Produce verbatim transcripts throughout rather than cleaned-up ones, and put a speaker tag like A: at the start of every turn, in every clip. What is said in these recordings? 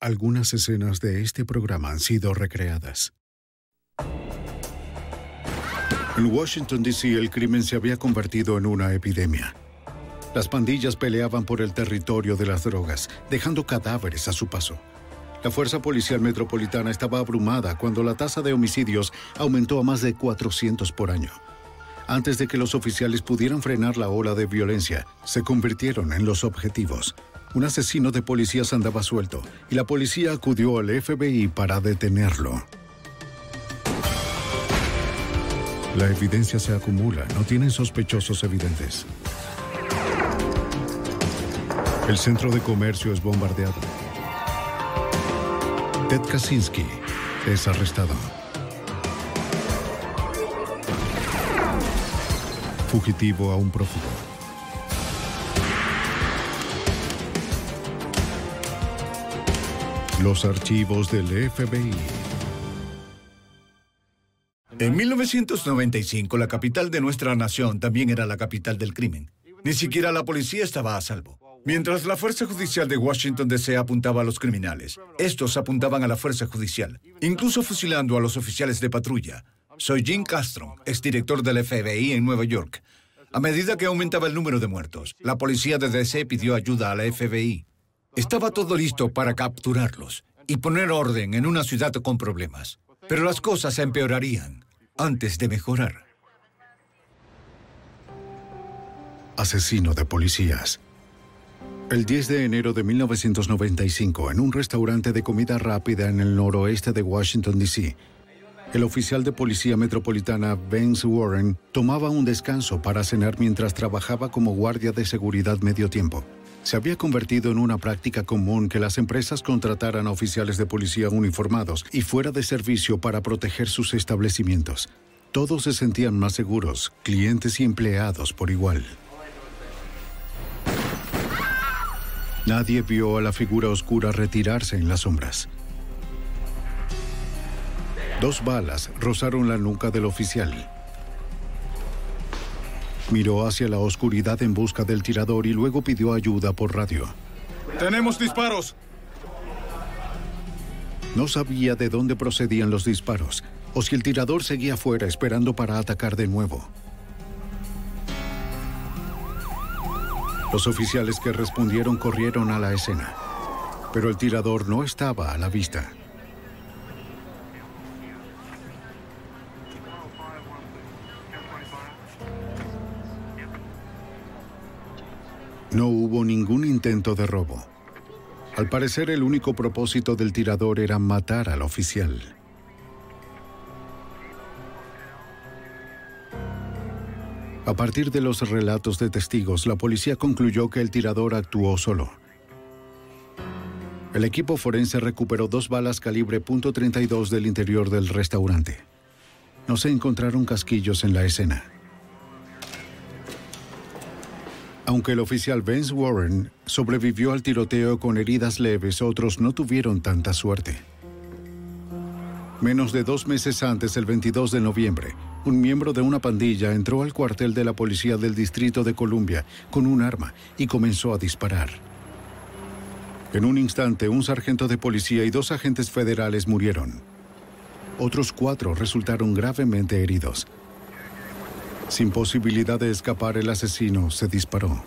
A: Algunas escenas de este programa han sido recreadas. En Washington, D C, el crimen se había convertido en una epidemia. Las pandillas peleaban por el territorio de las drogas, dejando cadáveres a su paso. La Fuerza Policial Metropolitana estaba abrumada cuando la tasa de homicidios aumentó a más de cuatrocientos por año. Antes de que los oficiales pudieran frenar la ola de violencia, se convirtieron en los objetivos. Un asesino de policías andaba suelto y la policía acudió al F B I para detenerlo. La evidencia se acumula, no tienen sospechosos evidentes. El centro de comercio es bombardeado. Ted Kaczynski es arrestado. Fugitivo a un prófugo. Los archivos del F B I.
B: En mil novecientos noventa y cinco, la capital de nuestra nación también era la capital del crimen. Ni siquiera la policía estaba a salvo. Mientras la Fuerza Judicial de Washington, D C apuntaba a los criminales, estos apuntaban a la Fuerza Judicial, incluso fusilando a los oficiales de patrulla. Soy Jim Castro, exdirector del F B I en Nueva York. A medida que aumentaba el número de muertos, la policía de D C pidió ayuda a la F B I. Estaba todo listo para capturarlos y poner orden en una ciudad con problemas. Pero las cosas empeorarían antes de mejorar.
A: Asesino de policías. El diez de enero de mil novecientos noventa y cinco, en un restaurante de comida rápida en el noroeste de Washington, D C, el oficial de policía metropolitana Vance Warren tomaba un descanso para cenar mientras trabajaba como guardia de seguridad medio tiempo. Se había convertido en una práctica común que las empresas contrataran a oficiales de policía uniformados y fuera de servicio para proteger sus establecimientos. Todos se sentían más seguros, clientes y empleados por igual. Nadie vio a la figura oscura retirarse en las sombras. Dos balas rozaron la nuca del oficial. Miró hacia la oscuridad en busca del tirador y luego pidió ayuda por radio.
C: ¡Tenemos disparos!
A: No sabía de dónde procedían los disparos, o si el tirador seguía fuera esperando para atacar de nuevo. Los oficiales que respondieron corrieron a la escena, pero el tirador no estaba a la vista. No hubo ningún intento de robo. Al parecer, el único propósito del tirador era matar al oficial. A partir de los relatos de testigos, la policía concluyó que el tirador actuó solo. El equipo forense recuperó dos balas calibre punto treinta y dos del interior del restaurante. No se encontraron casquillos en la escena. Aunque el oficial Vance Warren sobrevivió al tiroteo con heridas leves, otros no tuvieron tanta suerte. Menos de dos meses antes, el veintidós de noviembre, un miembro de una pandilla entró al cuartel de la policía del Distrito de Columbia con un arma y comenzó a disparar. En un instante, un sargento de policía y dos agentes federales murieron. Otros cuatro resultaron gravemente heridos. Sin posibilidad de escapar, el asesino se disparó.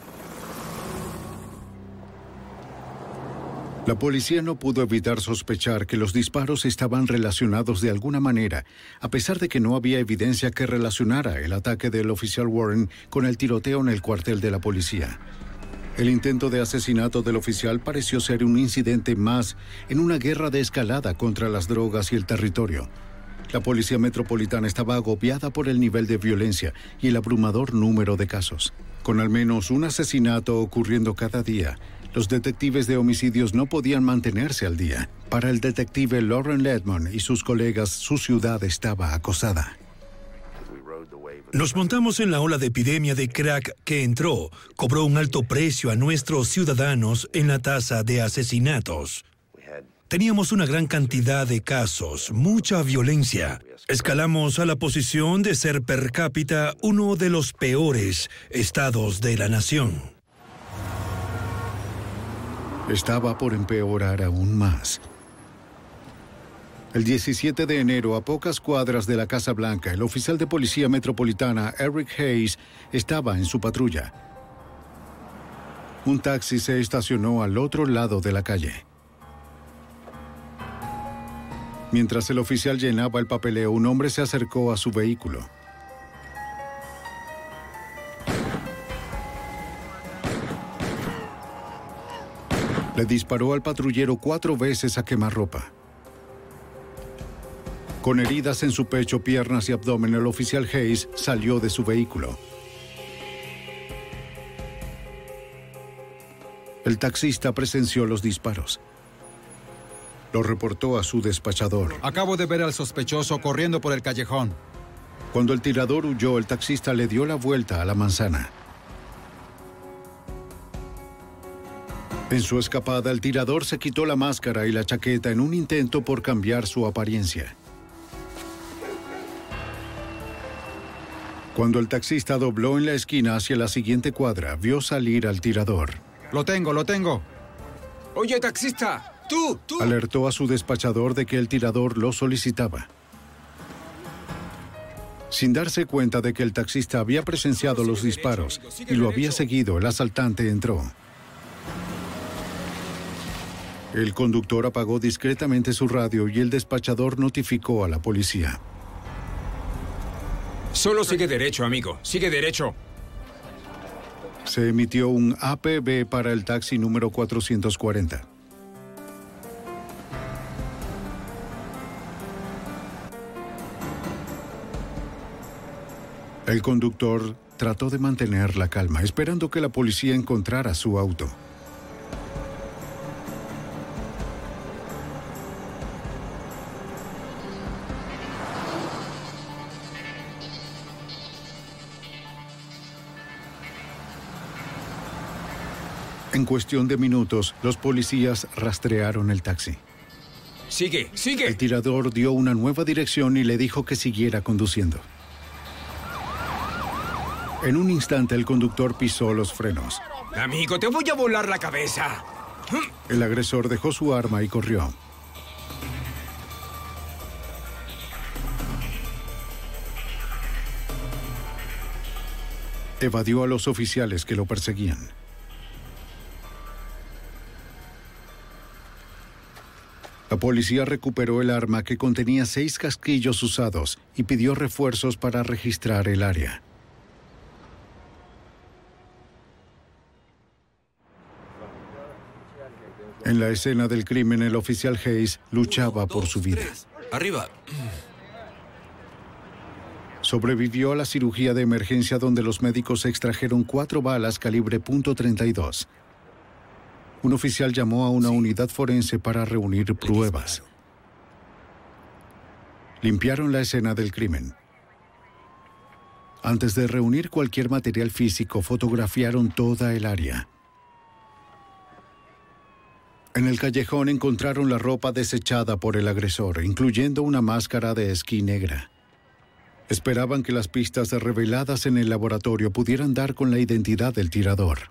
A: La policía no pudo evitar sospechar que los disparos estaban relacionados de alguna manera, a pesar de que no había evidencia que relacionara el ataque del oficial Warren con el tiroteo en el cuartel de la policía. El intento de asesinato del oficial pareció ser un incidente más en una guerra de escalada contra las drogas y el territorio. La policía metropolitana estaba agobiada por el nivel de violencia y el abrumador número de casos. Con al menos un asesinato ocurriendo cada día, los detectives de homicidios no podían mantenerse al día. Para el detective Lauren Ledmond y sus colegas, su ciudad estaba acosada.
D: Nos montamos en la ola de epidemia de crack que entró, cobró un alto precio a nuestros ciudadanos en la tasa de asesinatos. Teníamos una gran cantidad de casos, mucha violencia. Escalamos a la posición de ser per cápita uno de los peores estados de la nación.
A: estaba por empeorar aún más. El diecisiete de enero, a pocas cuadras de la Casa Blanca, el oficial de policía metropolitana Eric Hayes estaba en su patrulla. Un taxi se estacionó al otro lado de la calle. Mientras el oficial llenaba el papeleo, un hombre se acercó a su vehículo. Le disparó al patrullero cuatro veces a quemarropa. Con heridas en su pecho, piernas y abdomen, el oficial Hayes salió de su vehículo. El taxista presenció los disparos. Lo reportó a su despachador.
C: Acabo de ver al sospechoso corriendo por el callejón.
A: Cuando el tirador huyó, el taxista le dio la vuelta a la manzana. En su escapada, el tirador se quitó la máscara y la chaqueta en un intento por cambiar su apariencia. Cuando el taxista dobló en la esquina hacia la siguiente cuadra, vio salir al tirador.
C: Lo tengo, lo tengo.
E: Oye, taxista, tú, tú.
A: Alertó a su despachador de que el tirador lo solicitaba. Sin darse cuenta de que el taxista había presenciado los disparos y lo había seguido, el asaltante entró. El conductor apagó discretamente su radio y el despachador notificó a la policía.
E: Solo sigue derecho, amigo. Sigue derecho.
A: Se emitió un A P B para el taxi número cuatrocientos cuarenta. El conductor trató de mantener la calma, esperando que la policía encontrara su auto. En cuestión de minutos, los policías rastrearon el taxi.
E: Sigue, sigue.
A: El tirador dio una nueva dirección y le dijo que siguiera conduciendo. En un instante, el conductor pisó los frenos.
E: Amigo, te voy a volar la cabeza.
A: El agresor dejó su arma y corrió. Evadió a los oficiales que lo perseguían. La policía recuperó el arma, que contenía seis casquillos usados, y pidió refuerzos para registrar el área. En la escena del crimen, el oficial Hayes luchaba por su vida.
E: Arriba.
A: Sobrevivió a la cirugía de emergencia, donde los médicos extrajeron cuatro balas calibre punto treinta y dos. Un oficial llamó a una unidad forense para reunir pruebas. Limpiaron la escena del crimen. Antes de reunir cualquier material físico, fotografiaron toda el área. En el callejón encontraron la ropa desechada por el agresor, incluyendo una máscara de esquí negra. Esperaban que las pistas reveladas en el laboratorio pudieran dar con la identidad del tirador.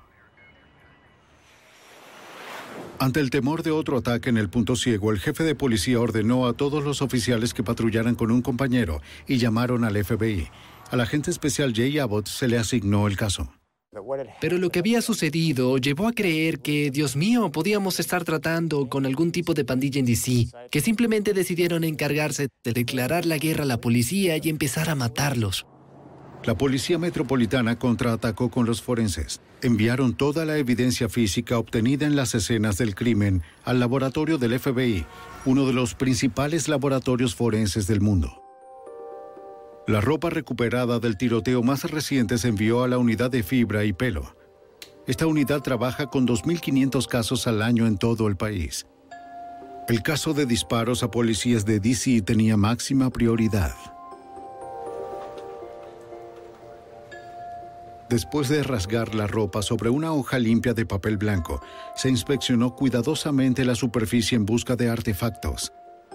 A: Ante el temor de otro ataque en el punto ciego, el jefe de policía ordenó a todos los oficiales que patrullaran con un compañero y llamaron al F B I. Al agente especial Jay Abbott se le asignó el caso.
F: Pero lo que había sucedido llevó a creer que, Dios mío, podíamos estar tratando con algún tipo de pandilla en D C, que simplemente decidieron encargarse de declarar la guerra a la policía y empezar a matarlos.
A: La policía metropolitana contraatacó con los forenses. Enviaron toda la evidencia física obtenida en las escenas del crimen al laboratorio del F B I, uno de los principales laboratorios forenses del mundo. La ropa recuperada del tiroteo más reciente se envió a la unidad de fibra y pelo. Esta unidad trabaja con dos mil quinientos casos al año en todo el país. El caso de disparos a policías de D C tenía máxima prioridad. Después de rasgar la ropa sobre una hoja limpia de papel blanco, se inspeccionó cuidadosamente la superficie en busca de artefactos.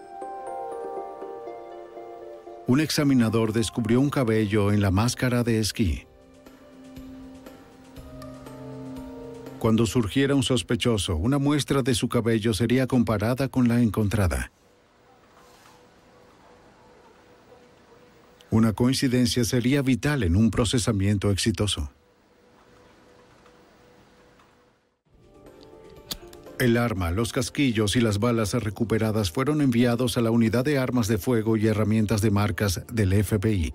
A: Un examinador descubrió un cabello en la máscara de esquí. Cuando surgiera un sospechoso, una muestra de su cabello sería comparada con la encontrada. Una coincidencia sería vital en un procesamiento exitoso. El arma, los casquillos y las balas recuperadas fueron enviados a la Unidad de Armas de Fuego y Herramientas de Marcas del F B I.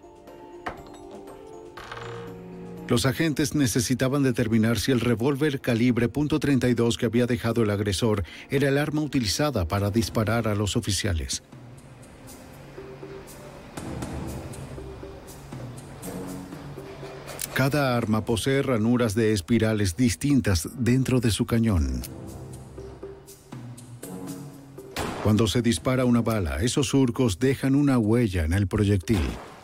A: Los agentes necesitaban determinar si el revólver calibre punto treinta y dos que había dejado el agresor era el arma utilizada para disparar a los oficiales. Cada arma posee ranuras de espirales distintas dentro de su cañón. Cuando se dispara una bala, esos surcos dejan una huella en el proyectil.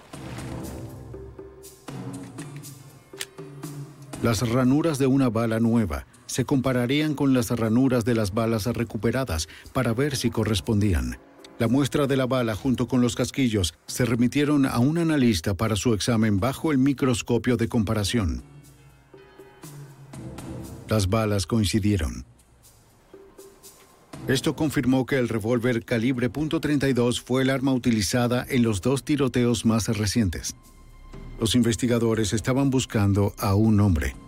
A: Las ranuras de una bala nueva se compararían con las ranuras de las balas recuperadas para ver si correspondían. La muestra de la bala junto con los casquillos se remitieron a un analista para su examen bajo el microscopio de comparación. Las balas coincidieron. Esto confirmó que el revólver calibre punto treinta y dos fue el arma utilizada en los dos tiroteos más recientes. Los investigadores estaban buscando a un hombre.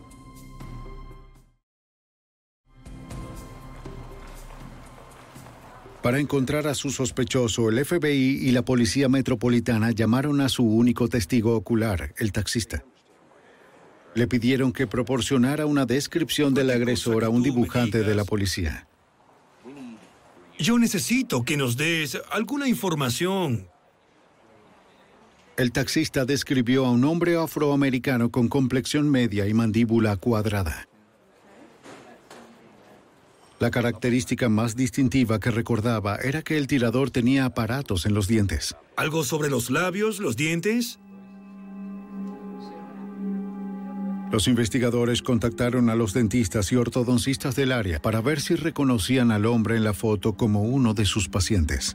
A: Para encontrar a su sospechoso, el F B I y la Policía Metropolitana llamaron a su único testigo ocular, el taxista. Le pidieron que proporcionara una descripción del agresor a un dibujante de la policía.
D: Yo necesito que nos des alguna información.
A: El taxista describió a un hombre afroamericano con complexión media y mandíbula cuadrada. La característica más distintiva que recordaba era que el tirador tenía aparatos en los dientes.
D: ¿Algo sobre los labios, los dientes?
A: Los investigadores contactaron a los dentistas y ortodoncistas del área para ver si reconocían al hombre en la foto como uno de sus pacientes.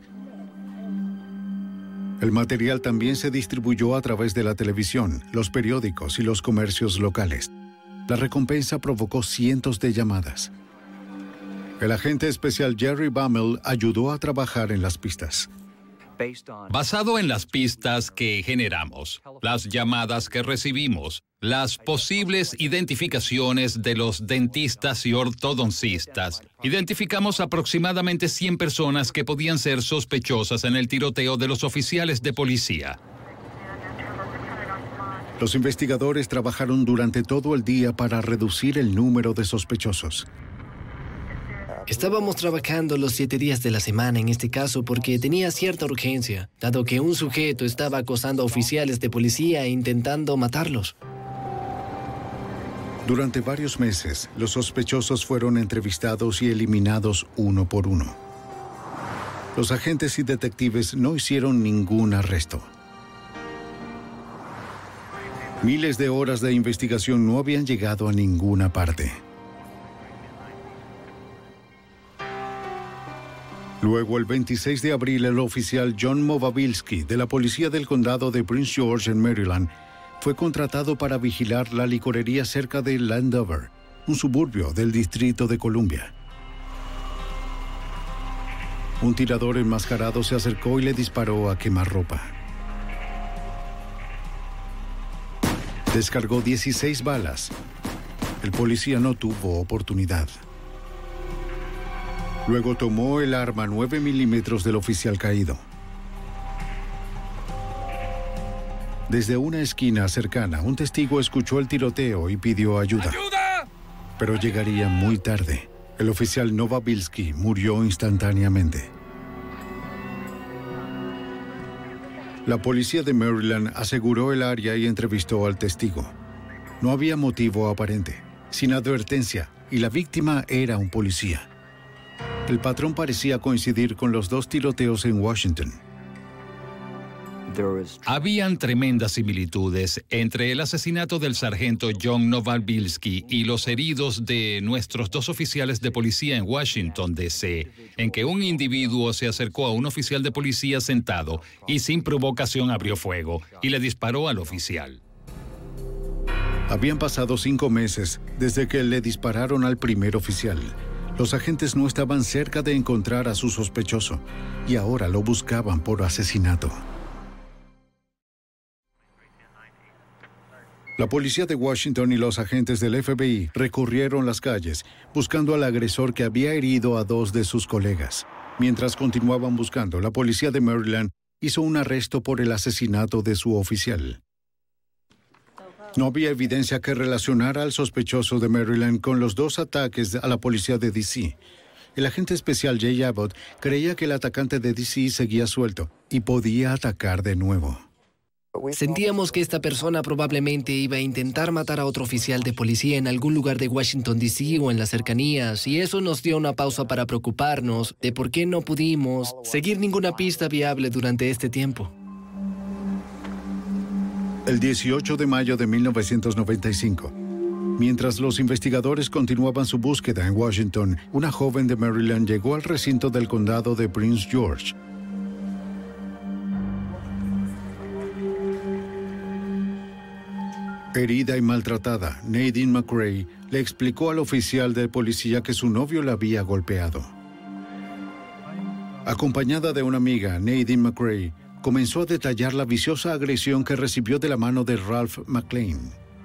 A: El material también se distribuyó a través de la televisión, los periódicos y los comercios locales. La recompensa provocó cientos de llamadas. El agente especial Jerry Bammel ayudó a trabajar en las pistas.
G: Basado en las pistas que generamos, las llamadas que recibimos, las posibles identificaciones de los dentistas y ortodoncistas, identificamos aproximadamente cien personas que podían ser sospechosas en el tiroteo de los oficiales de policía.
A: Los investigadores trabajaron durante todo el día para reducir el número de sospechosos.
F: Estábamos trabajando los siete días de la semana en este caso porque tenía cierta urgencia, dado que un sujeto estaba acosando a oficiales de policía e intentando matarlos.
A: Durante varios meses, los sospechosos fueron entrevistados y eliminados uno por uno. Los agentes y detectives no hicieron ningún arresto. Miles de horas de investigación no habían llegado a ninguna parte. Luego, el veintiséis de abril, el oficial John Movabilsky, de la Policía del Condado de Prince George, en Maryland, fue contratado para vigilar la licorería cerca de Landover, un suburbio del Distrito de Columbia. Un tirador enmascarado se acercó y le disparó a quemarropa. Descargó dieciséis balas. El policía no tuvo oportunidad. Luego tomó el arma nueve milímetros del oficial caído. Desde una esquina cercana, un testigo escuchó el tiroteo y pidió ayuda. ¡Ayuda! Pero llegaría muy tarde. El oficial Novabilsky murió instantáneamente. La policía de Maryland aseguró el área y entrevistó al testigo. No había motivo aparente, sin advertencia, y la víctima era un policía. El patrón parecía coincidir con los dos tiroteos en Washington.
G: Habían tremendas similitudes entre el asesinato del sargento John Novabilsky y los heridos de nuestros dos oficiales de policía en Washington, D C, en que un individuo se acercó a un oficial de policía sentado y sin provocación abrió fuego y le disparó al oficial.
A: Habían pasado cinco meses desde que le dispararon al primer oficial. Los agentes no estaban cerca de encontrar a su sospechoso y ahora lo buscaban por asesinato. La policía de Washington y los agentes del F B I recorrieron las calles buscando al agresor que había herido a dos de sus colegas. Mientras continuaban buscando, la policía de Maryland hizo un arresto por el asesinato de su oficial. No había evidencia que relacionara al sospechoso de Maryland con los dos ataques a la policía de D C. El agente especial Jay Abbott creía que el atacante de D C seguía suelto y podía atacar de nuevo.
F: Sentíamos que esta persona probablemente iba a intentar matar a otro oficial de policía en algún lugar de Washington, D C o en las cercanías, y eso nos dio una pausa para preocuparnos de por qué no pudimos seguir ninguna pista viable durante este tiempo.
A: El dieciocho de mayo de mil novecientos noventa y cinco, mientras los investigadores continuaban su búsqueda en Washington, una joven de Maryland llegó al recinto del condado de Prince George. Herida y maltratada, Nadine McRae le explicó al oficial de policía que su novio la había golpeado. Acompañada de una amiga, Nadine McRae comenzó a detallar la viciosa agresión que recibió de la mano de Ralph McClain.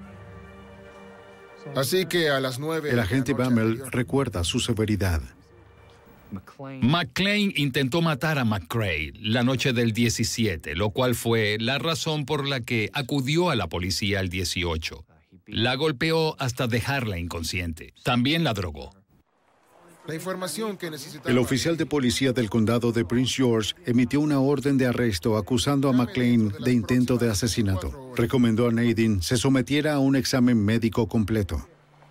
H: Así que a las nueve...
A: El agente Bammel recuerda su severidad.
G: McClain intentó matar a McRae la noche del diecisiete, lo cual fue la razón por la que acudió a la policía el dieciocho. La golpeó hasta dejarla inconsciente. También la drogó.
H: La información que necesitaba...
A: El oficial de policía del condado de Prince George emitió una orden de arresto acusando a McClain de intento de asesinato. Recomendó a Nadine se sometiera a un examen médico completo.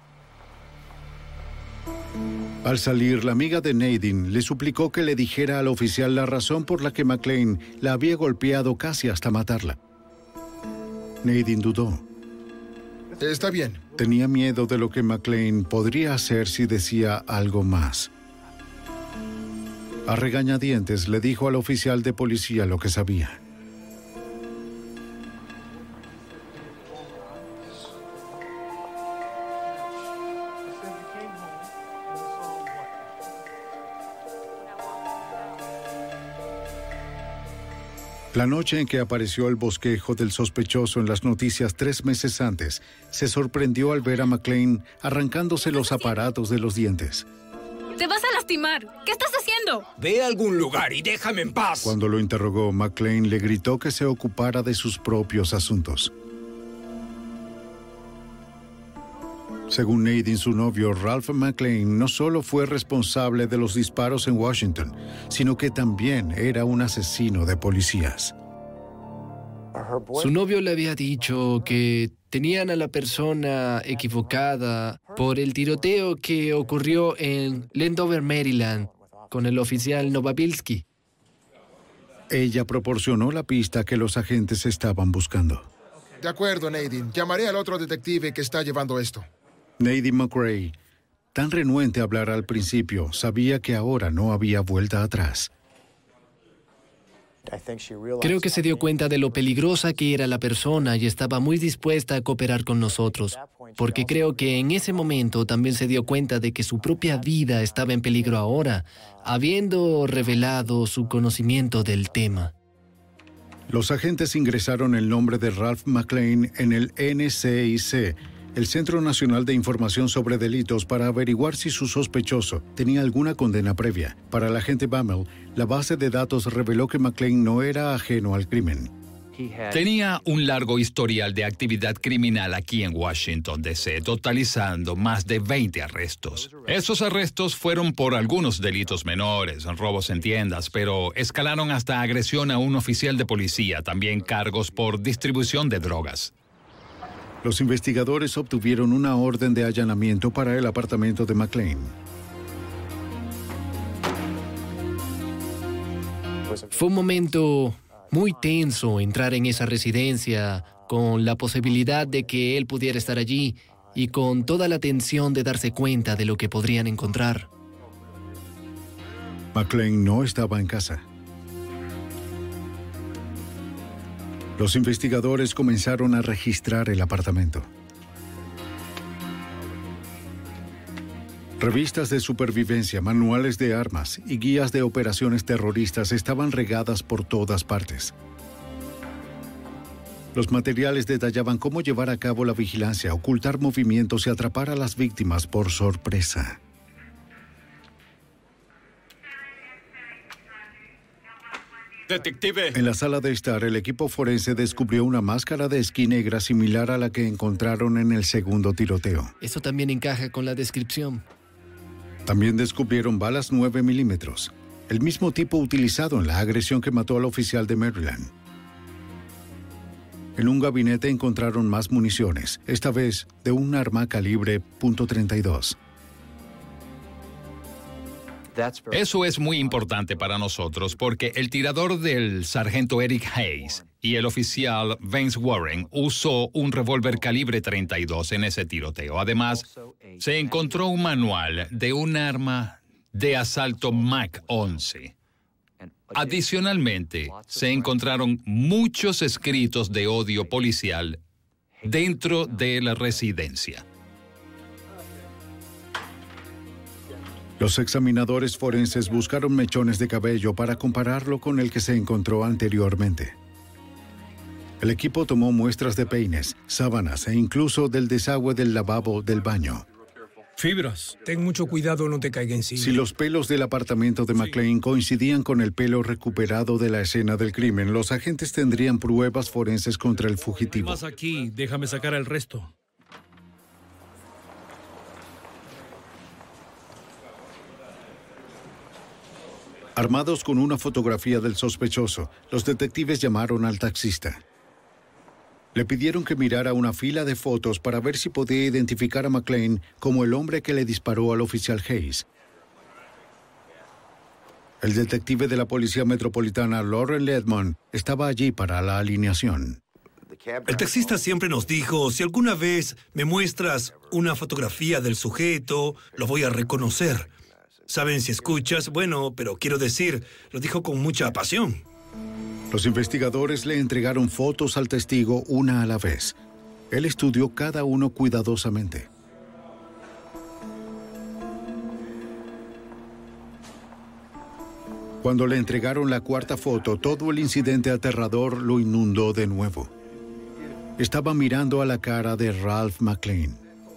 A: Al salir, la amiga de Nadine le suplicó que le dijera al oficial la razón por la que McClain la había golpeado casi hasta matarla. Nadine dudó.
H: Está bien.
A: Tenía miedo de lo que McClain podría hacer si decía algo más. A regañadientes le dijo al oficial de policía lo que sabía. La noche en que apareció el bosquejo del sospechoso en las noticias tres meses antes, se sorprendió al ver a McClain arrancándose los aparatos de los dientes.
I: ¡Te vas a lastimar! ¿Qué estás haciendo?
E: Ve a algún lugar y déjame en paz.
A: Cuando lo interrogó, McClain le gritó que se ocupara de sus propios asuntos. Según Nadine, su novio, Ralph McClain, no solo fue responsable de los disparos en Washington, sino que también era un asesino de policías.
F: Su novio le había dicho que tenían a la persona equivocada por el tiroteo que ocurrió en Landover, Maryland, con el oficial Novabilski.
A: Ella proporcionó la pista que los agentes estaban buscando.
H: De acuerdo, Nadine. Llamaré al otro detective que está llevando esto.
A: Nadine McRae, tan renuente a hablar al principio, sabía que ahora no había vuelta atrás.
F: Creo que se dio cuenta de lo peligrosa que era la persona y estaba muy dispuesta a cooperar con nosotros, porque creo que en ese momento también se dio cuenta de que su propia vida estaba en peligro ahora, habiendo revelado su conocimiento del tema.
A: Los agentes ingresaron el nombre de Ralph McClain en el N C I C, el Centro Nacional de Información sobre Delitos, para averiguar si su sospechoso tenía alguna condena previa. Para el agente Bammel, la base de datos reveló que McClain no era ajeno al crimen.
G: Tenía un largo historial de actividad criminal aquí en Washington, D C, totalizando más de veinte arrestos. Esos arrestos fueron por algunos delitos menores, robos en tiendas, pero escalaron hasta agresión a un oficial de policía, también cargos por distribución de drogas.
A: Los investigadores obtuvieron una orden de allanamiento para el apartamento de McClain.
F: Fue un momento muy tenso entrar en esa residencia, con la posibilidad de que él pudiera estar allí y con toda la tensión de darse cuenta de lo que podrían encontrar.
A: McClain no estaba en casa. Los investigadores comenzaron a registrar el apartamento. Revistas de supervivencia, manuales de armas y guías de operaciones terroristas estaban regadas por todas partes. Los materiales detallaban cómo llevar a cabo la vigilancia, ocultar movimientos y atrapar a las víctimas por sorpresa.
E: Detective.
A: En la sala de estar, el equipo forense descubrió una máscara de esquí negra similar a la que encontraron en el segundo tiroteo.
F: Eso también encaja con la descripción.
A: También descubrieron balas nueve milímetros, el mismo tipo utilizado en la agresión que mató al oficial de Maryland. En un gabinete encontraron más municiones, esta vez de un arma calibre punto treinta y dos.
G: Eso es muy importante para nosotros porque el tirador del sargento Eric Hayes y el oficial Vance Warren usó un revólver calibre treinta y dos en ese tiroteo. Además, se encontró un manual de un arma de asalto Mac once. Adicionalmente, se encontraron muchos escritos de odio policial dentro de la residencia.
A: Los examinadores forenses buscaron mechones de cabello para compararlo con el que se encontró anteriormente. El equipo tomó muestras de peines, sábanas e incluso del desagüe del lavabo del baño.
E: Fibras. Ten mucho cuidado, no te caiga encima.
A: Si los pelos del apartamento de McLean coincidían con el pelo recuperado de la escena del crimen, los agentes tendrían pruebas forenses contra el fugitivo.
E: Más aquí, déjame sacar el resto.
A: Armados con una fotografía del sospechoso, los detectives llamaron al taxista. Le pidieron que mirara una fila de fotos para ver si podía identificar a McLean como el hombre que le disparó al oficial Hayes. El detective de la Policía Metropolitana, Lauren Ledmond, estaba allí para la alineación.
D: El taxista siempre nos dijo, si alguna vez me muestras una fotografía del sujeto, lo voy a reconocer. Saben, si escuchas, bueno, pero quiero decir, lo dijo con mucha pasión.
A: Los investigadores le entregaron fotos al testigo una a la vez. Él estudió cada uno cuidadosamente. Cuando le entregaron la cuarta foto, todo el incidente aterrador lo inundó de nuevo. Estaba mirando a la cara de Ralph McLean.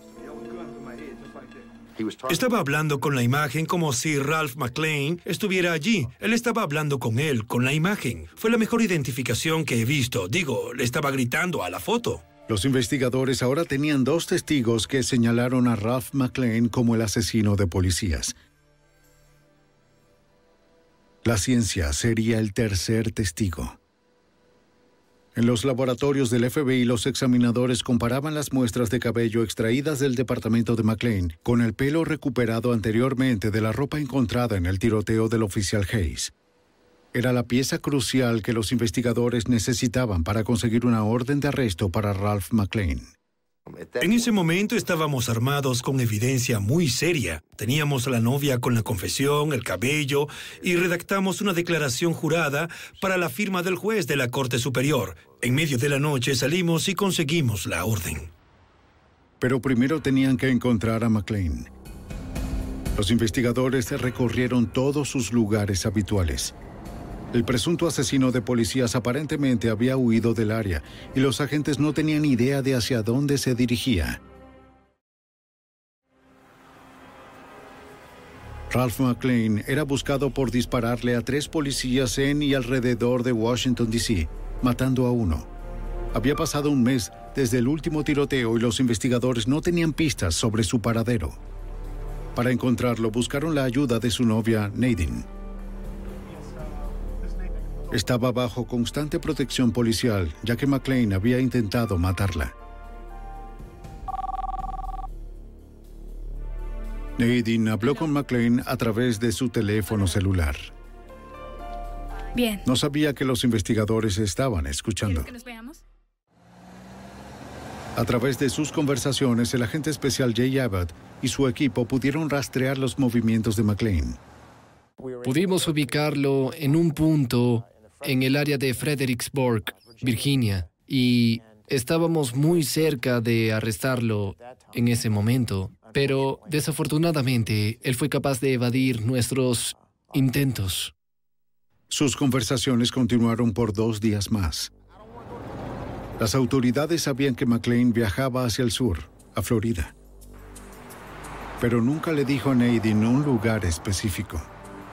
D: Estaba hablando con la imagen como si Ralph McLean estuviera allí. Él estaba hablando con él, con la imagen. Fue la mejor identificación que he visto. Digo, le estaba gritando a la foto.
A: Los investigadores ahora tenían dos testigos que señalaron a Ralph McLean como el asesino de policías. La ciencia sería el tercer testigo. En los laboratorios del F B I, los examinadores comparaban las muestras de cabello extraídas del departamento de McLean con el pelo recuperado anteriormente de la ropa encontrada en el tiroteo del oficial Hayes. Era la pieza crucial que los investigadores necesitaban para conseguir una orden de arresto para Ralph McLean.
D: En ese momento estábamos armados con evidencia muy seria. Teníamos a la novia con la confesión, el cabello, y redactamos una declaración jurada para la firma del juez de la Corte Superior. En medio de la noche salimos y conseguimos la orden.
A: Pero primero tenían que encontrar a McLean. Los investigadores recorrieron todos sus lugares habituales. El presunto asesino de policías aparentemente había huido del área y los agentes no tenían idea de hacia dónde se dirigía. Ralph McLean era buscado por dispararle a tres policías en y alrededor de Washington, D C, matando a uno. Había pasado un mes desde el último tiroteo y los investigadores no tenían pistas sobre su paradero. Para encontrarlo, buscaron la ayuda de su novia, Nadine. Estaba bajo constante protección policial, ya que McLean había intentado matarla. Nadine habló con McLean a través de su teléfono celular.
I: Bien.
A: No sabía que los investigadores estaban escuchando.
I: ¿Quieres que nos veamos?
A: A través de sus conversaciones, el agente especial Jay Abbott y su equipo pudieron rastrear los movimientos de McLean.
F: Pudimos ubicarlo en un punto en el área de Fredericksburg, Virginia, y estábamos muy cerca de arrestarlo en ese momento. Pero, desafortunadamente, él fue capaz de evadir nuestros intentos.
A: Sus conversaciones continuaron por dos días más. Las autoridades sabían que McLean viajaba hacia el sur, a Florida. Pero nunca le dijo a Nadine un lugar específico.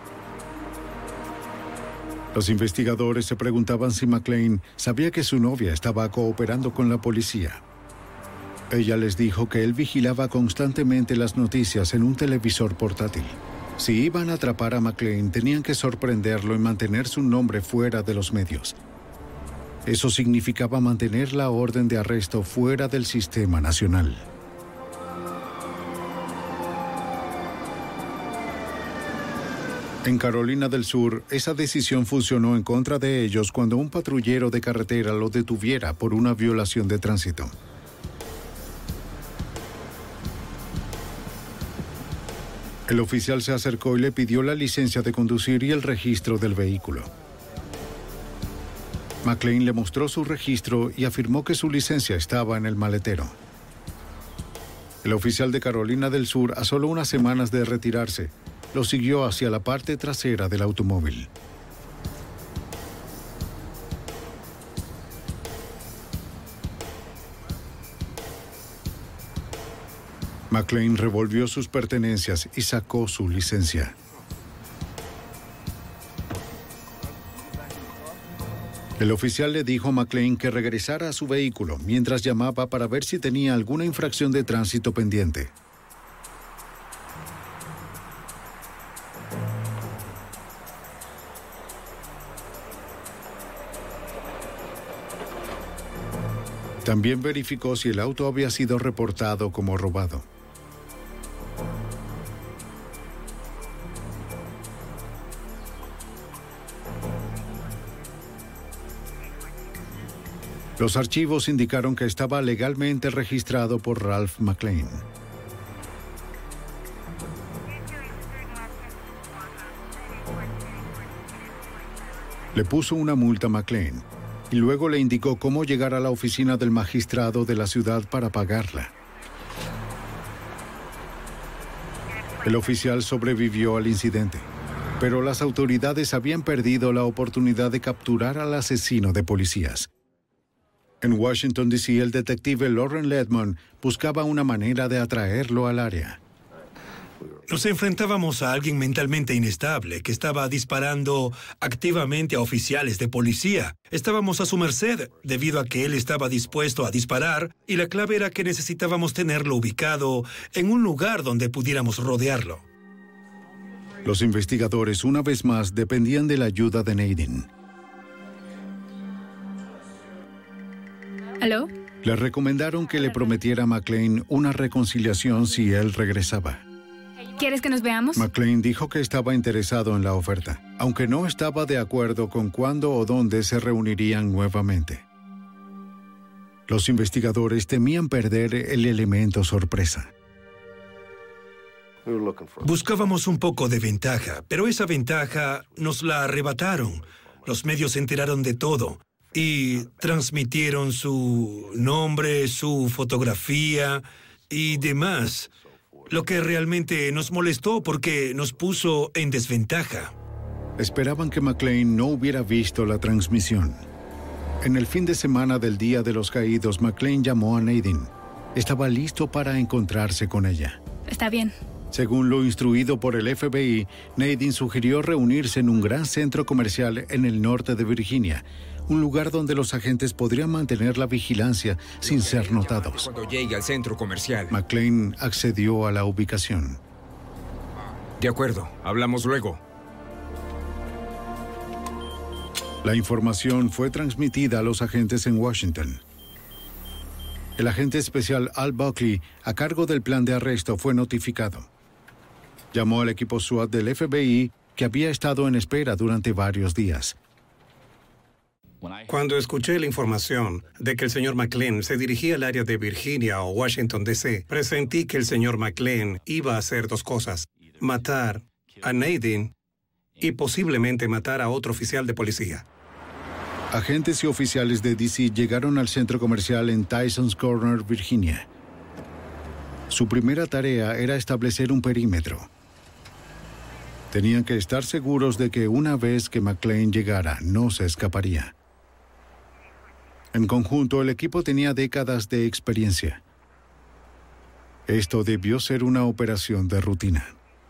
A: Los investigadores se preguntaban si McLean sabía que su novia estaba cooperando con la policía. Ella les dijo que él vigilaba constantemente las noticias en un televisor portátil. Si iban a atrapar a McLean, tenían que sorprenderlo y mantener su nombre fuera de los medios. Eso significaba mantener la orden de arresto fuera del sistema nacional. En Carolina del Sur, esa decisión funcionó en contra de ellos cuando un patrullero de carretera lo detuviera por una violación de tránsito. El oficial se acercó y le pidió la licencia de conducir y el registro del vehículo. McLean le mostró su registro y afirmó que su licencia estaba en el maletero. El oficial de Carolina del Sur, a solo unas semanas de retirarse, lo siguió hacia la parte trasera del automóvil. McLean revolvió sus pertenencias y sacó su licencia. El oficial le dijo a McLean que regresara a su vehículo mientras llamaba para ver si tenía alguna infracción de tránsito pendiente. También verificó si el auto había sido reportado como robado. Los archivos indicaron que estaba legalmente registrado por Ralph McLean. Le puso una multa a McLean y luego le indicó cómo llegar a la oficina del magistrado de la ciudad para pagarla. El oficial sobrevivió al incidente, pero las autoridades habían perdido la oportunidad de capturar al asesino de policías. En Washington, D C, el detective Lauren Ledmond buscaba una manera de atraerlo al área.
D: Nos enfrentábamos a alguien mentalmente inestable que estaba disparando activamente a oficiales de policía. Estábamos a su merced debido a que él estaba dispuesto a disparar y la clave era que necesitábamos tenerlo ubicado en un lugar donde pudiéramos rodearlo.
A: Los investigadores, una vez más, dependían de la ayuda de Nadine.
I: ¿Aló?
A: Le recomendaron que le prometiera a McLean una reconciliación si él regresaba.
I: ¿Quieres que nos veamos?
A: McLean dijo que estaba interesado en la oferta, aunque no estaba de acuerdo con cuándo o dónde se reunirían nuevamente. Los investigadores temían perder el elemento sorpresa.
D: Buscábamos un poco de ventaja, pero esa ventaja nos la arrebataron. Los medios se enteraron de todo y transmitieron su nombre, su fotografía y demás. Lo que realmente nos molestó porque nos puso en desventaja.
A: Esperaban que McLean no hubiera visto la transmisión. En el fin de semana del Día de los Caídos, McLean llamó a Nadine. Estaba listo para encontrarse con ella.
I: Está bien.
A: Según lo instruido por el F B I, Nadine sugirió reunirse en un gran centro comercial en el norte de Virginia, un lugar donde los agentes podrían mantener la vigilancia sin ser notados.
J: Cuando llegue al centro comercial.
A: McLean accedió a la ubicación.
J: De acuerdo, hablamos luego.
A: La información fue transmitida a los agentes en Washington. El agente especial Al Buckley, a cargo del plan de arresto, fue notificado. Llamó al equipo SWAT del F B I, que había estado en espera durante varios días.
K: Cuando escuché la información de que el señor McLean se dirigía al área de Virginia o Washington, D C, presentí que el señor McLean iba a hacer dos cosas: matar a Nadine y posiblemente matar a otro oficial de policía.
A: Agentes y oficiales de D C llegaron al centro comercial en Tyson's Corner, Virginia. Su primera tarea era establecer un perímetro. Tenían que estar seguros de que una vez que McClane llegara, no se escaparía. En conjunto, el equipo tenía décadas de experiencia. Esto debió ser una operación de rutina.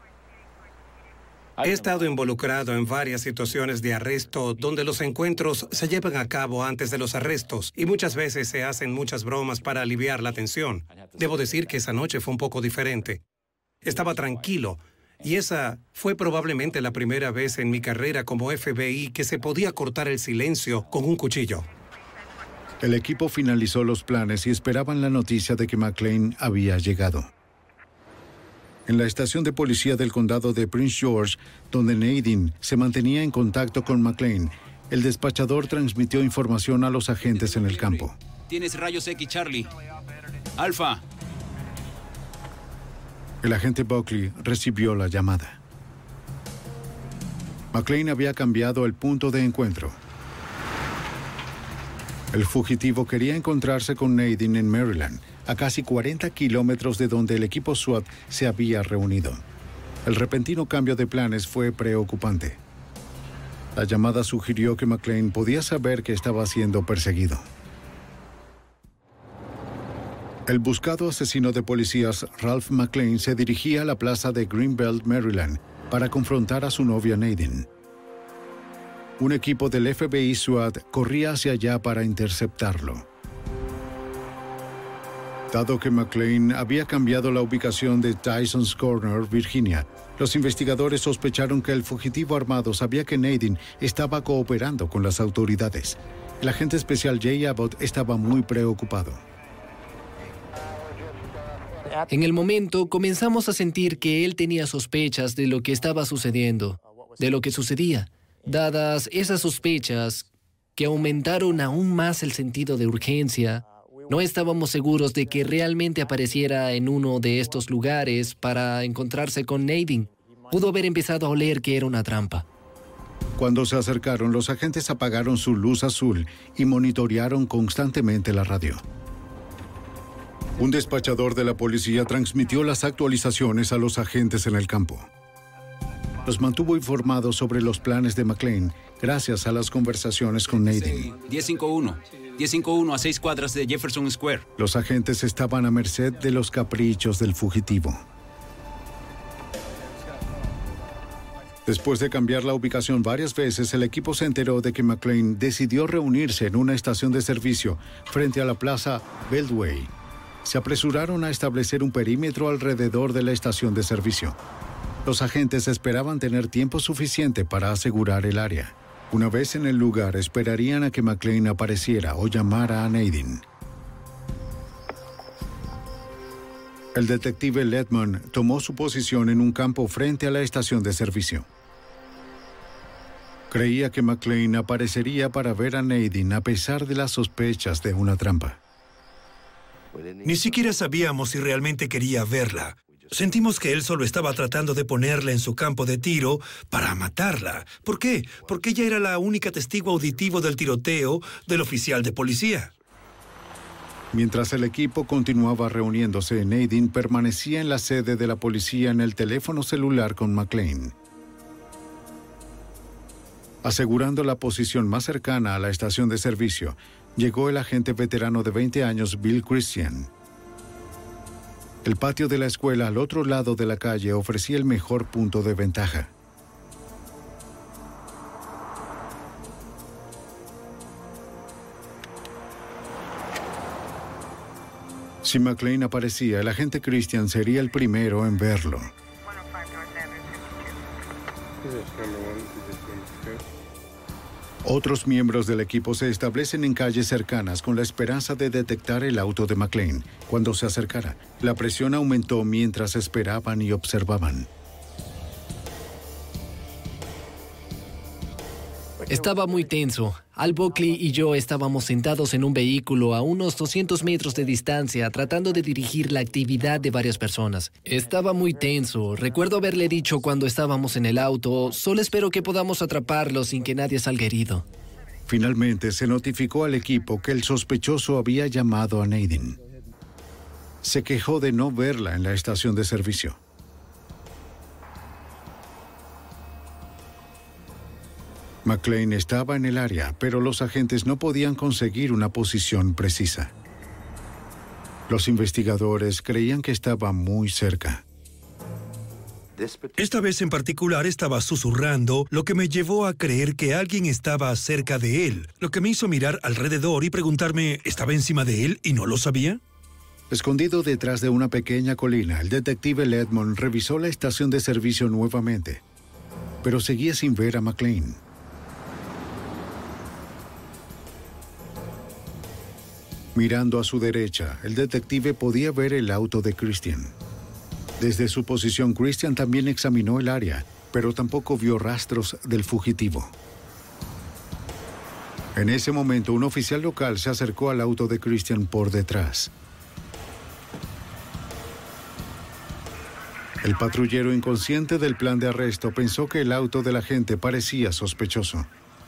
K: He estado involucrado en varias situaciones de arresto donde los encuentros se llevan a cabo antes de los arrestos y muchas veces se hacen muchas bromas para aliviar la tensión. Debo decir que esa noche fue un poco diferente. Estaba tranquilo y esa fue probablemente la primera vez en mi carrera como F B I que se podía cortar el silencio con un cuchillo.
A: El equipo finalizó los planes y esperaban la noticia de que McClane había llegado. En la estación de policía del condado de Prince George, donde Nadine se mantenía en contacto con McClane, el despachador transmitió información a los agentes en el campo.
L: Tienes rayos X, Charlie. Alfa.
A: El agente Buckley recibió la llamada. McClane había cambiado el punto de encuentro. El fugitivo quería encontrarse con Nadine en Maryland, a casi cuarenta kilómetros de donde el equipo SWAT se había reunido. El repentino cambio de planes fue preocupante. La llamada sugirió que McClane podía saber que estaba siendo perseguido. El buscado asesino de policías Ralph McClane se dirigía a la plaza de Greenbelt, Maryland, para confrontar a su novia Nadine. Un equipo del F B I SWAT corría hacia allá para interceptarlo. Dado que McClane había cambiado la ubicación de Tyson's Corner, Virginia, los investigadores sospecharon que el fugitivo armado sabía que Nadine estaba cooperando con las autoridades. El agente especial Jay Abbott estaba muy preocupado.
F: En el momento, comenzamos a sentir que él tenía sospechas de lo que estaba sucediendo, de lo que sucedía. Dadas esas sospechas, que aumentaron aún más el sentido de urgencia, no estábamos seguros de que realmente apareciera en uno de estos lugares para encontrarse con Nadine. Pudo haber empezado a oler que era una trampa.
A: Cuando se acercaron, los agentes apagaron su luz azul y monitorearon constantemente la radio. Un despachador de la policía transmitió las actualizaciones a los agentes en el campo. Los mantuvo informados sobre los planes de McClane gracias a las conversaciones con Nadine.
L: diez cincuenta y uno. diez cincuenta y uno a seis cuadras de Jefferson Square.
A: Los agentes estaban a merced de los caprichos del fugitivo. Después de cambiar la ubicación varias veces, el equipo se enteró de que McClane decidió reunirse en una estación de servicio frente a la plaza Beltway. Se apresuraron a establecer un perímetro alrededor de la estación de servicio. Los agentes esperaban tener tiempo suficiente para asegurar el área. Una vez en el lugar, esperarían a que McClane apareciera o llamara a Nadine. El detective Ledman tomó su posición en un campo frente a la estación de servicio. Creía que McClane aparecería para ver a Nadine a pesar de las sospechas de una trampa.
D: Ni siquiera sabíamos si realmente quería verla. Sentimos que él solo estaba tratando de ponerla en su campo de tiro para matarla. ¿Por qué? Porque ella era la única testigo auditivo del tiroteo del oficial de policía.
A: Mientras el equipo continuaba reuniéndose, Nadine permanecía en la sede de la policía en el teléfono celular con McClane. Asegurando la posición más cercana a la estación de servicio, llegó el agente veterano de veinte años, Bill Christian. El patio de la escuela al otro lado de la calle ofrecía el mejor punto de ventaja. Si McClane aparecía, el agente Christian sería el primero en verlo. Otros miembros del equipo se establecen en calles cercanas con la esperanza de detectar el auto de McClane. Cuando se acercara, la presión aumentó mientras esperaban y observaban.
F: Estaba muy tenso. Al Buckley y yo estábamos sentados en un vehículo a unos doscientos metros de distancia tratando de dirigir la actividad de varias personas. Estaba muy tenso. Recuerdo haberle dicho cuando estábamos en el auto, solo espero que podamos atraparlo sin que nadie salga herido.
A: Finalmente se notificó al equipo que el sospechoso había llamado a Nadine. se quejó de no verla en la estación de servicio. McClane estaba en el área, pero los agentes no podían conseguir una posición precisa. Los investigadores creían que estaba muy cerca.
D: Esta vez en particular estaba susurrando, lo que me llevó a creer que alguien estaba cerca de él, lo que me hizo mirar alrededor y preguntarme, ¿estaba encima de él y no lo sabía?
A: Escondido detrás de una pequeña colina, el detective Ledmond revisó la estación de servicio nuevamente, pero seguía sin ver a McClane. Mirando a su derecha, el detective podía ver el auto de Christian. Desde su posición, Christian también examinó el área, pero tampoco vio rastros del fugitivo. En ese momento, un oficial local se acercó al auto de Christian por detrás. El patrullero, inconsciente del plan de arresto, pensó que el auto del agente parecía sospechoso.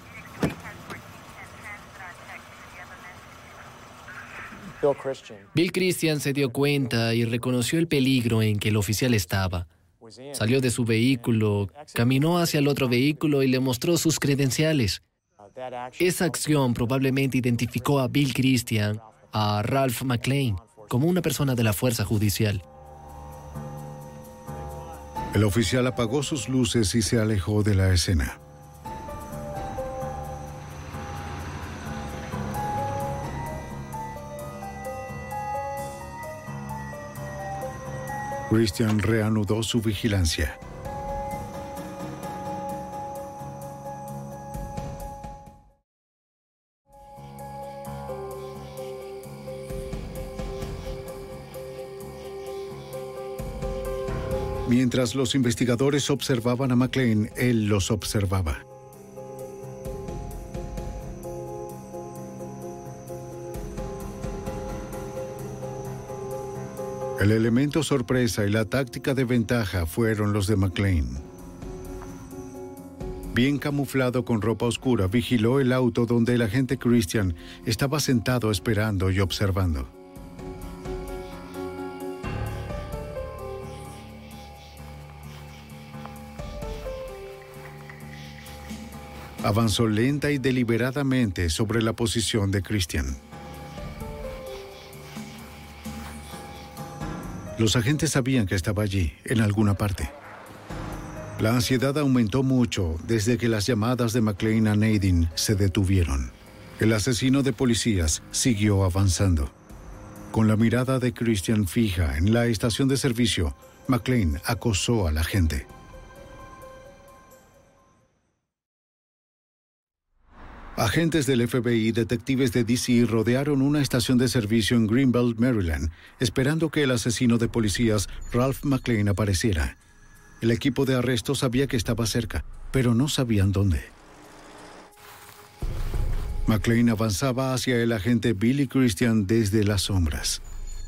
F: Bill Christian se dio cuenta y reconoció el peligro en que el oficial estaba. Salió de su vehículo, caminó hacia el otro vehículo y le mostró sus credenciales. Esa acción probablemente identificó a Bill Christian, a Ralph McClane, como una persona de la fuerza judicial.
A: El oficial apagó sus luces y se alejó de la escena. Christian reanudó su vigilancia. Mientras los investigadores observaban a McClane, él los observaba. El elemento sorpresa y la táctica de ventaja fueron los de McClane. Bien camuflado con ropa oscura, vigiló el auto donde el agente Christian estaba sentado esperando y observando. Avanzó lenta y deliberadamente sobre la posición de Christian. Los agentes sabían que estaba allí, en alguna parte. La ansiedad aumentó mucho desde que las llamadas de McClane a Nadine se detuvieron. El asesino de policías siguió avanzando. Con la mirada de Christian fija en la estación de servicio, McClane acosó al agente. Agentes del F B I y detectives de D C rodearon una estación de servicio en Greenbelt, Maryland, esperando que el asesino de policías, Ralph McClane, apareciera. El equipo de arresto sabía que estaba cerca, pero no sabían dónde. McClane avanzaba hacia el agente Billy Christian desde las sombras.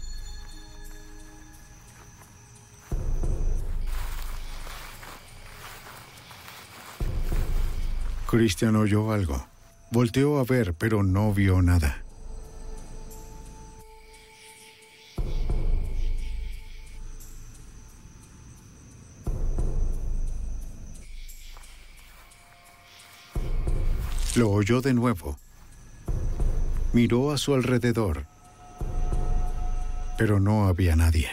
A: Christian oyó algo. Volteó a ver, pero no vio nada. Lo oyó de nuevo. Miró a su alrededor, pero no había nadie.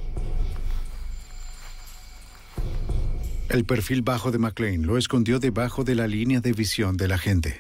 A: El perfil bajo de McClane lo escondió debajo de la línea de visión del agente.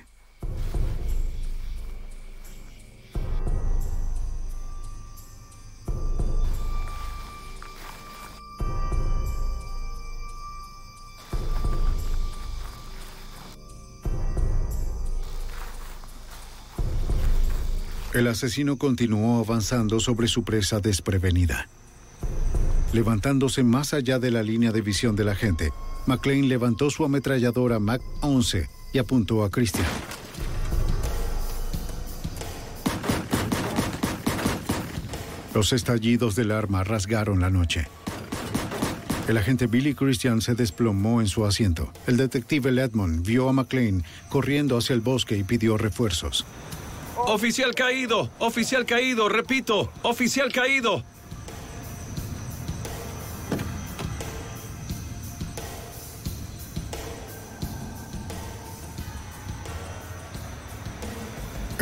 A: El asesino continuó avanzando sobre su presa desprevenida. Levantándose más allá de la línea de visión del agente, McClane levantó su ametralladora Mac once y apuntó a Christian. Los estallidos del arma rasgaron la noche. El agente Billy Christian se desplomó en su asiento. El detective Ledmond vio a McClane corriendo hacia el bosque y pidió refuerzos.
M: ¡Oficial caído! ¡Oficial caído! ¡Repito! ¡Oficial caído!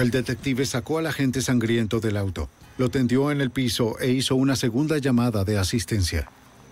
A: El detective sacó al agente sangriento del auto, lo tendió en el piso e hizo una segunda llamada de asistencia.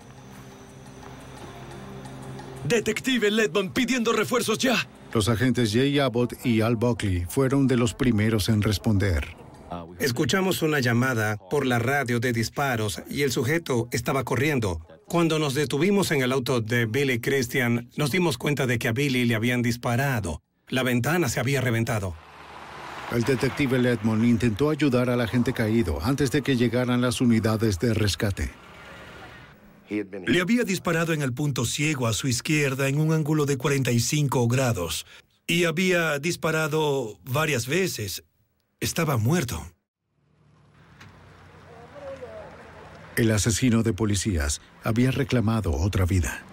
D: Detective Ledman pidiendo refuerzos ya.
A: Los agentes Jay Abbott y Al Buckley fueron de los primeros en responder.
K: Escuchamos una llamada por la radio de disparos y el sujeto estaba corriendo. Cuando nos detuvimos en el auto de Billy Christian, nos dimos cuenta de que a Billy le habían disparado. La ventana se había reventado.
A: El detective Ledman intentó ayudar al agente caído antes de que llegaran las unidades de rescate.
D: Le había disparado en el punto ciego a su izquierda en un ángulo de cuarenta y cinco grados. Y había disparado varias veces. Estaba muerto.
A: El asesino de policías había reclamado otra vida.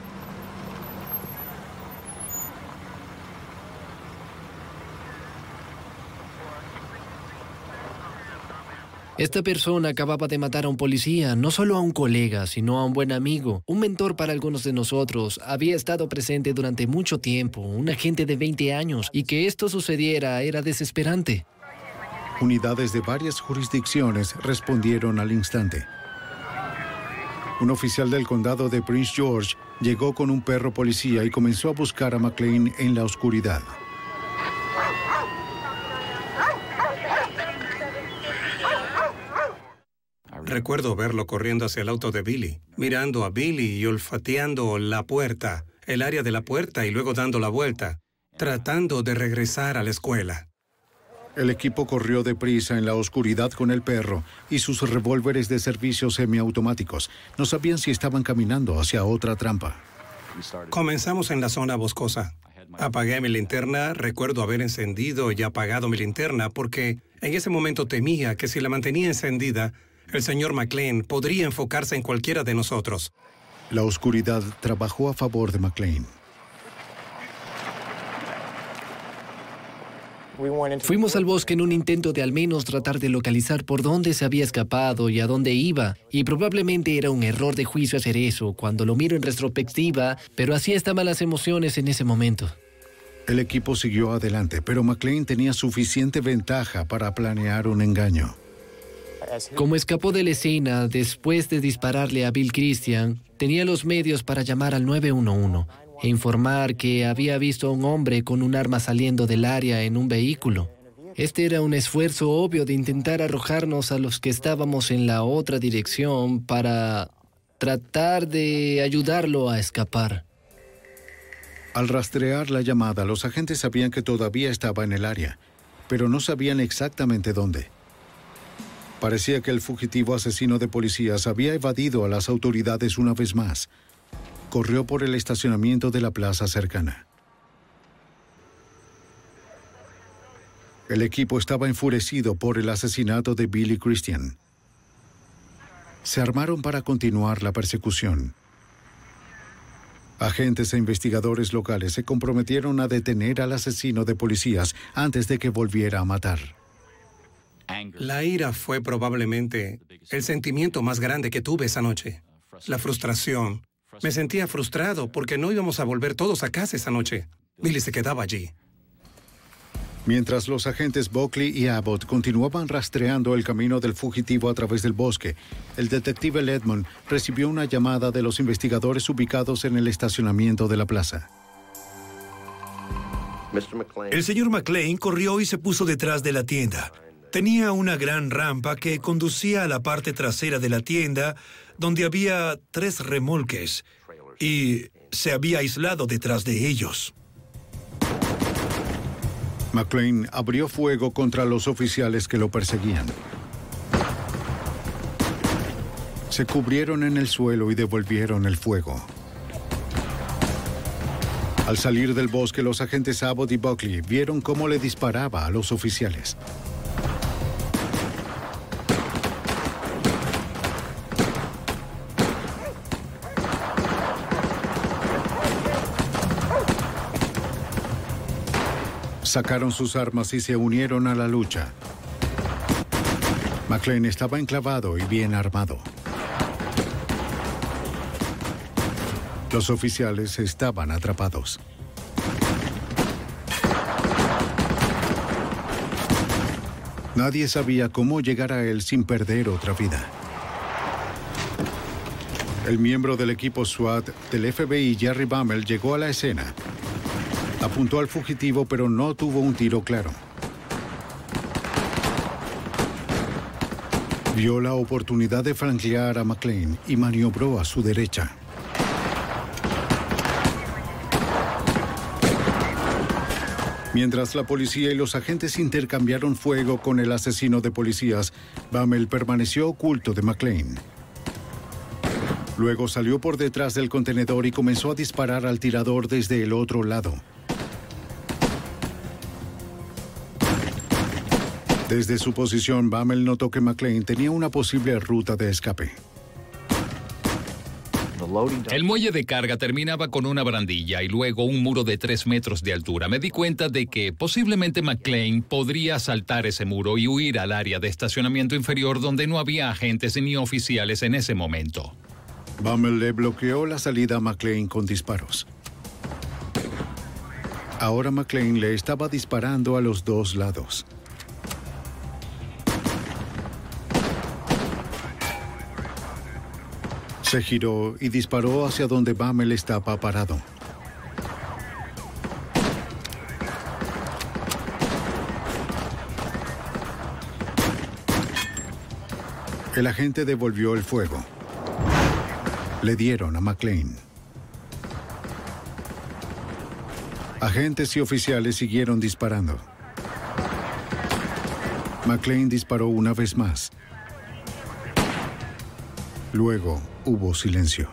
F: Esta persona acababa de matar a un policía, no solo a un colega, sino a un buen amigo, un mentor para algunos de nosotros. Había estado presente durante mucho tiempo, un agente de veinte años, y que esto sucediera era desesperante.
A: Unidades de varias jurisdicciones respondieron al instante. Un oficial del condado de Prince George llegó con un perro policía y comenzó a buscar a McLean en la oscuridad.
K: Recuerdo verlo corriendo hacia el auto de Billy, mirando a Billy y olfateando la puerta, el área de la puerta y luego dando la vuelta, tratando de regresar a la escuela.
A: El equipo corrió deprisa en la oscuridad con el perro y sus revólveres de servicio semiautomáticos. No sabían si estaban caminando hacia otra trampa.
K: Comenzamos en la zona boscosa. Apagué mi linterna, recuerdo haber encendido y apagado mi linterna porque en ese momento temía que si la mantenía encendida, el señor McLean podría enfocarse en cualquiera de nosotros.
A: La oscuridad trabajó a favor de McLean.
F: Fuimos al bosque en un intento de al menos tratar de localizar por dónde se había escapado y a dónde iba. Y probablemente era un error de juicio hacer eso cuando lo miro en retrospectiva, pero así estaban las emociones en ese momento.
A: El equipo siguió adelante, pero McLean tenía suficiente ventaja para planear un engaño.
F: Como escapó de la escena después de dispararle a Bill Christian, tenía los medios para llamar al nueve uno uno e informar que había visto a un hombre con un arma saliendo del área en un vehículo. Este era un esfuerzo obvio de intentar arrojarnos a los que estábamos en la otra dirección para tratar de ayudarlo a escapar.
A: Al rastrear la llamada, los agentes sabían que todavía estaba en el área, pero no sabían exactamente dónde. Parecía que el fugitivo asesino de policías había evadido a las autoridades una vez más. Corrió por el estacionamiento de la plaza cercana. El equipo estaba enfurecido por el asesinato de Billy Christian. Se armaron para continuar la persecución. Agentes e investigadores locales se comprometieron a detener al asesino de policías antes de que volviera a matar.
K: La ira fue probablemente el sentimiento más grande que tuve esa noche. La frustración. Me sentía frustrado porque no íbamos a volver todos a casa esa noche. Billy se quedaba allí.
A: Mientras los agentes Buckley y Abbott continuaban rastreando el camino del fugitivo a través del bosque, el detective Ledman recibió una llamada de los investigadores ubicados en el estacionamiento de la plaza.
D: El señor McLean corrió y se puso detrás de la tienda. Tenía una gran rampa que conducía a la parte trasera de la tienda, donde había tres remolques, y se había aislado detrás de ellos.
A: McLean abrió fuego contra los oficiales que lo perseguían. Se cubrieron en el suelo y devolvieron el fuego. Al salir del bosque, los agentes Abbott y Buckley vieron cómo le disparaba a los oficiales. Sacaron sus armas y se unieron a la lucha. McLean estaba enclavado y bien armado. Los oficiales estaban atrapados. Nadie sabía cómo llegar a él sin perder otra vida. El miembro del equipo SWAT del F B I, Jerry Bammel, llegó a la escena. Apuntó al fugitivo, pero no tuvo un tiro claro. Vio la oportunidad de franquear a McClane y maniobró a su derecha. Mientras la policía y los agentes intercambiaron fuego con el asesino de policías, Bammel permaneció oculto de McClane. Luego salió por detrás del contenedor y comenzó a disparar al tirador desde el otro lado. Desde su posición, Bammel notó que McClane tenía una posible ruta de escape.
G: El muelle de carga terminaba con una barandilla y luego un muro de tres metros de altura. Me di cuenta de que posiblemente McClane podría saltar ese muro y huir al área de estacionamiento inferior donde no había agentes ni oficiales en ese momento.
A: Bammel le bloqueó la salida a McClane con disparos. Ahora McClane le estaba disparando a los dos lados. Se giró y disparó hacia donde Bammel estaba parado. El agente devolvió el fuego. Le dieron a McClane. Agentes y oficiales siguieron disparando. McClane disparó una vez más. Luego hubo silencio.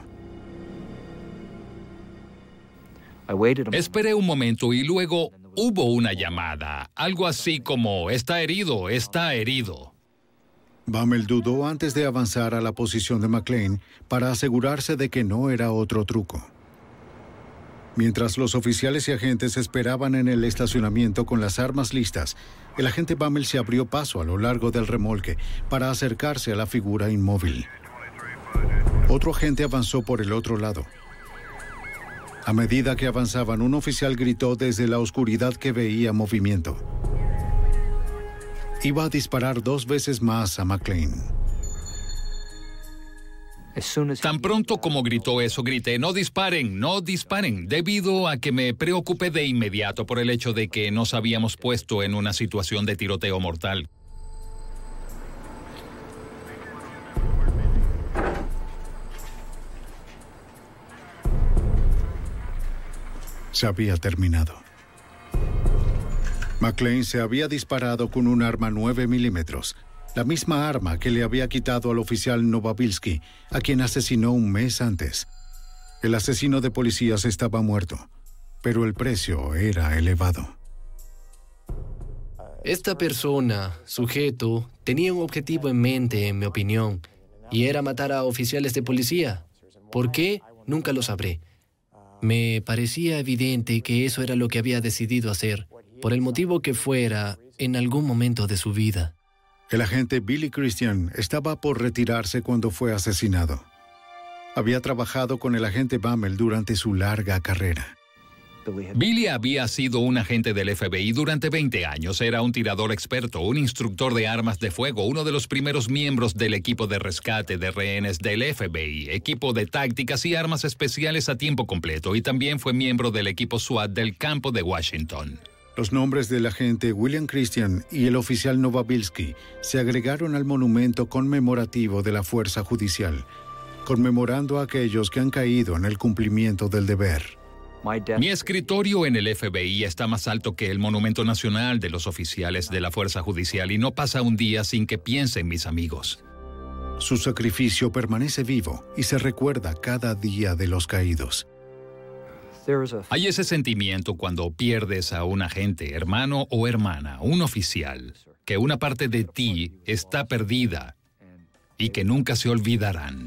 G: Esperé un momento y luego hubo una llamada. Algo así como, está herido, está herido.
A: Bammel dudó antes de avanzar a la posición de McClane para asegurarse de que no era otro truco. Mientras los oficiales y agentes esperaban en el estacionamiento con las armas listas, el agente Bammel se abrió paso a lo largo del remolque para acercarse a la figura inmóvil. Otro agente avanzó por el otro lado. A medida que avanzaban, un oficial gritó desde la oscuridad que veía movimiento. Iba a disparar dos veces más a McClane.
G: Tan pronto como gritó eso, grité, no disparen, no disparen, debido a que me preocupé de inmediato por el hecho de que nos habíamos puesto en una situación de tiroteo mortal.
A: Se había terminado. McClane se había disparado con un arma nueve milímetros, la misma arma que le había quitado al oficial Novabilski, a quien asesinó un mes antes. El asesino de policías estaba muerto, pero el precio era elevado.
F: Esta persona, sujeto, tenía un objetivo en mente, en mi opinión, y era matar a oficiales de policía. ¿Por qué? Nunca lo sabré. Me parecía evidente que eso era lo que había decidido hacer, por el motivo que fuera, en algún momento de su vida.
A: El agente Billy Christian estaba por retirarse cuando fue asesinado. Había trabajado con el agente Bammel durante su larga carrera.
G: Billy había sido un agente del F B I durante veinte años. Era un tirador experto, un instructor de armas de fuego, uno de los primeros miembros del equipo de rescate de rehenes del F B I, equipo de tácticas y armas especiales a tiempo completo, y también fue miembro del equipo SWAT del campo de Washington.
A: Los nombres del agente William Christian y el oficial Novabilski se agregaron al monumento conmemorativo de la Fuerza Judicial, conmemorando a aquellos que han caído en el cumplimiento del deber.
G: Mi escritorio en el F B I está más alto que el Monumento Nacional de los oficiales de la Fuerza Judicial y no pasa un día sin que piense en mis amigos.
A: Su sacrificio permanece vivo y se recuerda cada día de los caídos.
G: Hay ese sentimiento cuando pierdes a un agente, hermano o hermana, un oficial, que una parte de ti está perdida y que nunca se olvidarán.